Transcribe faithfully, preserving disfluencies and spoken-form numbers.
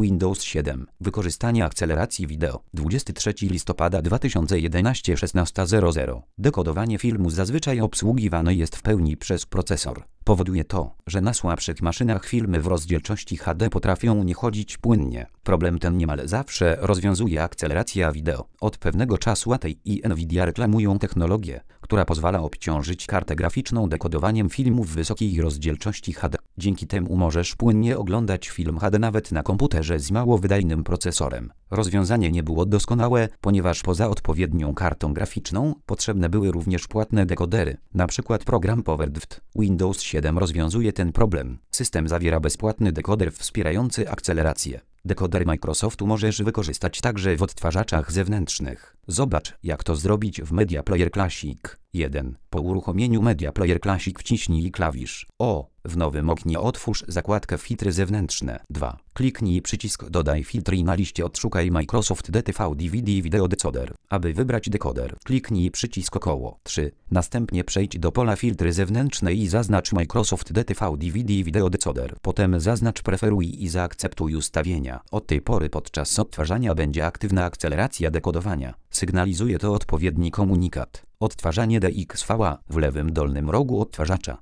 Windows siedem. Wykorzystanie akceleracji wideo. dwudziestego trzeciego listopada dwa tysiące jedenastego szesnasta zero zero. Dekodowanie filmu zazwyczaj obsługiwane jest w pełni przez procesor. Powoduje to, że na słabszych maszynach filmy w rozdzielczości H D potrafią nie chodzić płynnie. Problem ten niemal zawsze rozwiązuje akceleracja wideo. Od pewnego czasu A T I i Nvidia reklamują technologię, która pozwala obciążyć kartę graficzną dekodowaniem filmów w wysokiej rozdzielczości H D. Dzięki temu możesz płynnie oglądać film H D nawet na komputerze z mało wydajnym procesorem. Rozwiązanie nie było doskonałe, ponieważ poza odpowiednią kartą graficzną potrzebne były również płatne dekodery, np. program PowerDVT. Windows siedem rozwiązuje ten problem. System zawiera bezpłatny dekoder wspierający akcelerację. Dekoder Microsoftu możesz wykorzystać także w odtwarzaczach zewnętrznych. Zobacz, jak to zrobić w Media Player Classic. jeden. Po uruchomieniu Media Player Classic wciśnij klawisz O. W nowym oknie otwórz zakładkę Filtry zewnętrzne. dwa. Kliknij przycisk Dodaj filtry i na liście odszukaj Microsoft D T V D V D Video Decoder. Aby wybrać dekoder, kliknij przycisk około. trzy. Następnie przejdź do pola Filtry zewnętrzne i zaznacz Microsoft D T V D V D Video Decoder. Potem zaznacz Preferuj i zaakceptuj ustawienia. Od tej pory podczas odtwarzania będzie aktywna akceleracja dekodowania. Sygnalizuje to odpowiedni komunikat. Odtwarzanie D X V A w lewym dolnym rogu odtwarzacza.